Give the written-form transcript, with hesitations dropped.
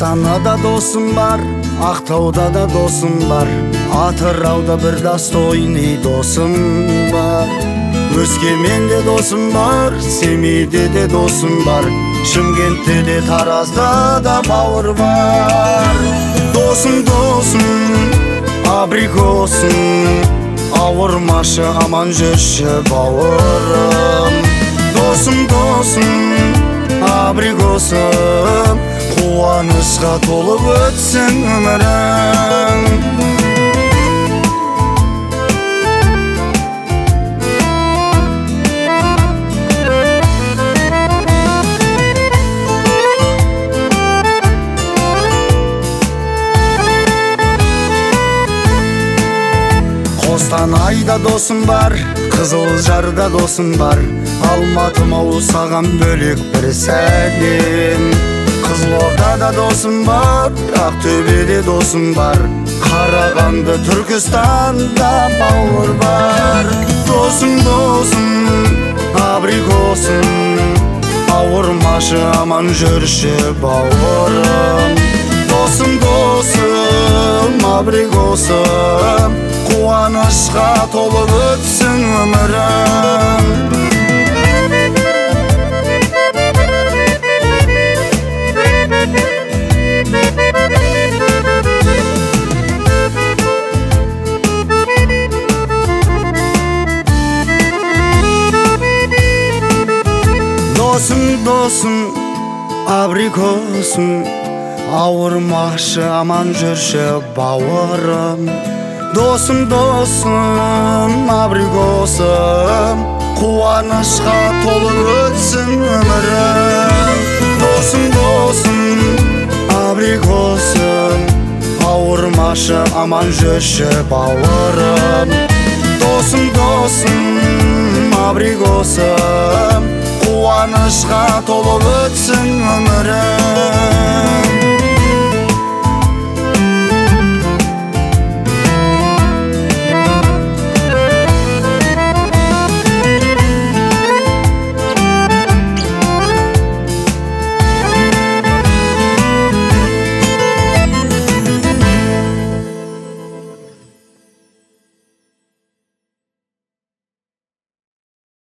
Астанада досым бар, Ақтауда да досым бар, Атырауда бір достойный досым бар. Өскеменде досым бар, Семейде де досым бар, Шымкентте де Таразда да бауыр бар. Досым, абрикосым, ауырмашы, аман жүрші бауырым. Досым, абрикосым, қуанышқа толып өтсін өмірің. Қостанайда досым бар, Қызылжарда досым бар, Алматым ау саған бөлек бір сәлем. Қызылордада досым бар, Ақтөбеде досым бар, Қарағанды, Түркістанда бауыр бар. Досым, абрикосым, ауырмашы, аман жүрші бауырым. Досым, абрикосым, қуанышқа толып өтсін өмірің. Досым, абрикосым, ауырмашы, аман жүрші бауырым. Досым, абрикосым, қуанышқа толып өтсін өмірің. Досым, абрикосым, ауырмашы, аман жүрші бауырым. Досым, абрикосым, қуанышқа толып өтсін өмірің.